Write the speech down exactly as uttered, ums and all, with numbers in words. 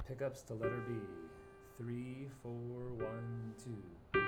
Pickups to letter B. Three, four, one, two.